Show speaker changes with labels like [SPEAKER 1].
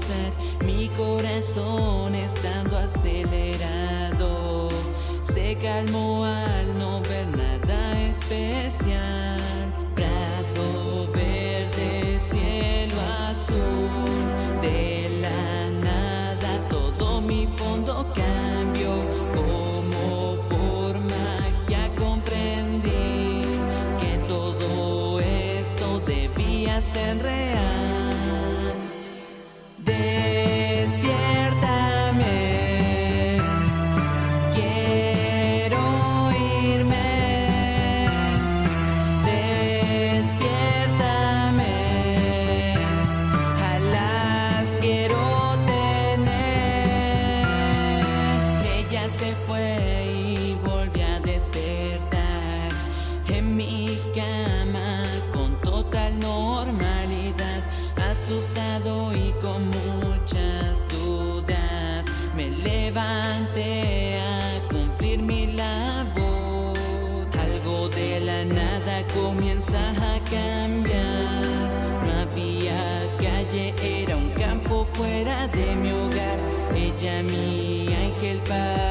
[SPEAKER 1] empezar, mi corazón estando acelerado se calmó al no ver nada especial. Prado verde, cielo azul, de la nada todo mi fondo cambió. Como por magia comprendí que todo esto debía ser real. Despiértame, quiero irme. Despiértame, alas quiero tener. Ella se fue y volví a despertar en mi cama con total normalidad, asustado y con muchas dudas. Me levanté a cumplir mi labor. Algo de la nada comienza a cambiar. No había calle, era un campo fuera de mi hogar. Ella, mi ángel,